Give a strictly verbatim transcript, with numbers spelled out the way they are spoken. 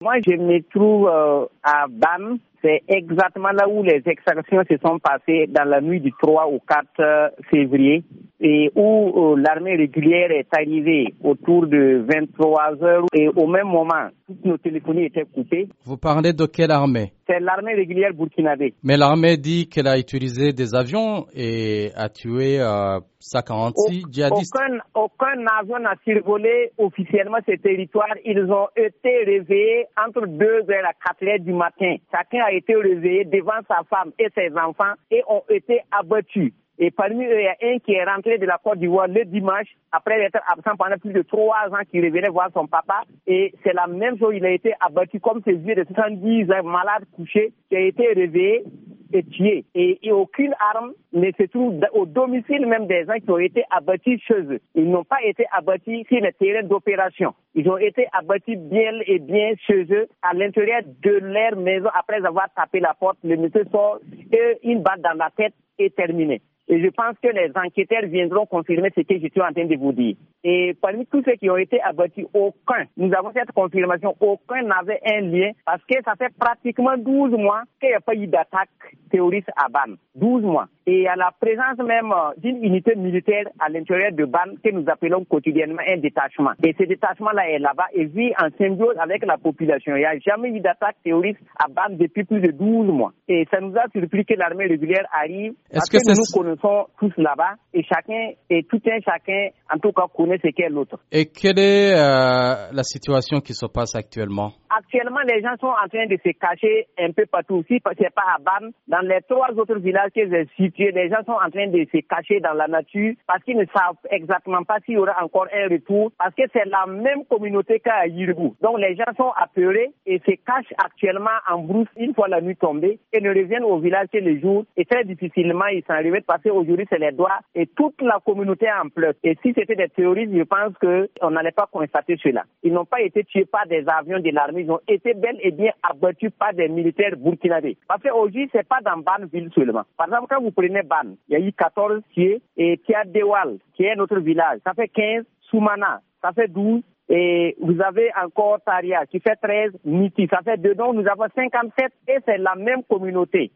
Moi, je me trouve euh, à Ban. C'est exactement là où les exactions se sont passées dans la nuit du trois au quatre février et où euh, l'armée régulière est arrivée autour de vingt-trois heures et au même moment, toutes nos téléphonies étaient coupées. Vous parlez de quelle armée? C'est l'armée régulière burkinabé. Mais l'armée dit qu'elle a utilisé des avions et a tué euh, cent quarante-six Au, djihadistes. Aucun, aucun avion n'a survolé officiellement ce territoire. Ils ont été réveillés entre deux heures à quatre heures du matin. Chacun a été réveillé devant sa femme et ses enfants et ont été abattus. Et parmi eux, il y a un qui est rentré de la Côte d'Ivoire le dimanche, après être absent pendant plus de trois ans, qui revenait voir son papa. Et c'est la même chose, il a été abattu comme ses vieux de soixante-dix ans, malade, couché, qui a été réveillé et tué. Et, et aucune arme ne se trouve au domicile même des gens qui ont été abattus chez eux. Ils n'ont pas été abattus sur le terrain d'opération. Ils ont été abattus bien et bien chez eux, à l'intérieur de leur maison, après avoir tapé la porte. Le monsieur sort et une balle dans la tête est terminée. Et je pense que les enquêteurs viendront confirmer ce que je suis en train de vous dire. Et parmi tous ceux qui ont été abattus, aucun, nous avons cette confirmation, aucun n'avait un lien parce que ça fait pratiquement douze mois qu'il n'y a pas eu d'attaque terroriste à Ban. douze mois. Et à la présence même d'une unité militaire à l'intérieur de Ban que nous appelons quotidiennement un détachement. Et ce détachement-là est là-bas et vit en symbiose avec la population. Il n'y a jamais eu d'attaque terroriste à Ban depuis plus de douze mois. Et ça nous a surpris que l'armée régulière arrive parce que, que nous nous connaissons tous là-bas et chacun, et tout un chacun, en tout cas, connaît ce qu'est l'autre. Et quelle est euh, la situation qui se passe actuellement? Actuellement, les gens sont en train de se cacher un peu partout. Si ce n'est pas à Ban, dans les trois autres villages que j'ai situés, les gens sont en train de se cacher dans la nature parce qu'ils ne savent exactement pas s'il y aura encore un retour, parce que c'est la même communauté qu'à Yiribou. Donc les gens sont apeurés et se cachent actuellement en brousse une fois la nuit tombée et ne reviennent au village que le jour. Et très difficilement, ils s'en remettent parce qu'aujourd'hui, c'est les doigts et toute la communauté en pleure. Et si c'était des terroristes, je pense qu'on n'allait pas constater cela. Ils n'ont pas été tués par des avions de l'armée. Ils ont été bel et bien abattus par des militaires burkinabés. Parce qu'aujourd'hui, c'est pas dans Ban-Ville seulement. Par exemple, quand vous prenez Ban, il y a eu quatorze tués et Tiadewal, qui est notre village, ça fait quinze, Soumana, ça fait douze, et vous avez encore Taria qui fait treize, Niti, ça fait deux, donc nous avons cinquante-sept et c'est la même communauté.